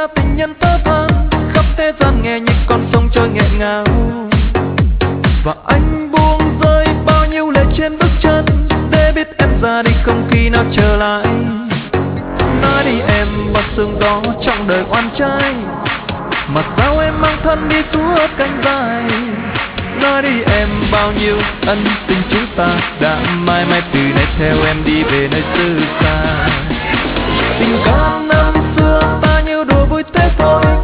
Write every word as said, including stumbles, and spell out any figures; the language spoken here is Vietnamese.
ta tình nhân tơ vàng, khắp thế gian nghe những con sông trôi nghẹn ngào. Và anh buông rơi bao nhiêu lệ trên bước chân, để biết em ra đi không khi nào trở lại. Nói đi em bao sương gió trong đời oan trái, mà sao em mang thân đi suốt cánh dài. Nói đi em bao nhiêu ân tình chúng ta đã mãi mãi từ nay theo em đi về nơi xứ xa. Tình ca năm xưa ta như đùa vui thế thôi,